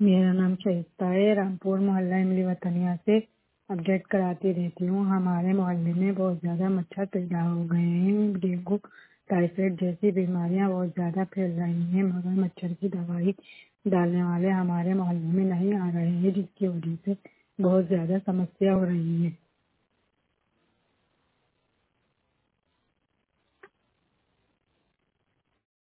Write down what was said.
मेरा नाम शइस्ता है। रामपुर मोहल्ला इमली वतनिया से अपडेट कराती रहती हूँ। हमारे मोहल्ले में बहुत ज़्यादा मच्छर पैदा हो गए हैं। डेंगू टाइफाइड जैसी बीमारियाँ बहुत ज़्यादा फैल रही हैं, मगर मच्छर की दवाई डालने वाले हमारे मोहल्ले में नहीं आ रहे हैं, जिसकी वजह से बहुत ज़्यादा समस्या हो रही है।